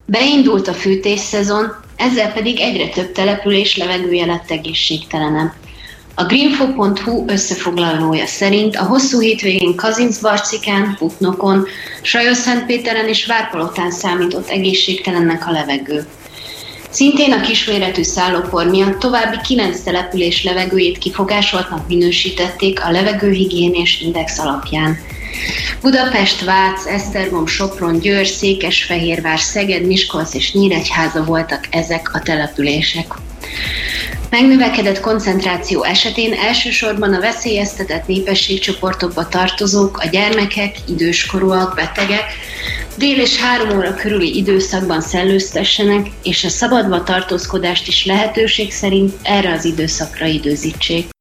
Beindult a fűtésszezon, ezzel pedig egyre több település levegője lett egészségtelenebb. A greenfo.hu összefoglalója szerint a hosszú hétvégén Kazincbarcikán, Putnokon, Sajó-Szentpéteren és Várpalotán számított egészségtelennek a levegő. Szintén a kisméretű szállópor miatt további 9 település levegőjét kifogásoltnak minősítették a levegőhigiénés index alapján. Budapest, Vác, Esztergom, Sopron, Győr, Székesfehérvár, Szeged, Miskolc és Nyíregyháza voltak ezek a települések. Megnövekedett koncentráció esetén elsősorban a veszélyeztetett népességcsoportokba tartozók, a gyermekek, időskorúak, betegek dél és 3 óra körüli időszakban szellőztessenek, és a szabadba tartózkodást is lehetőség szerint erre az időszakra időzítsék.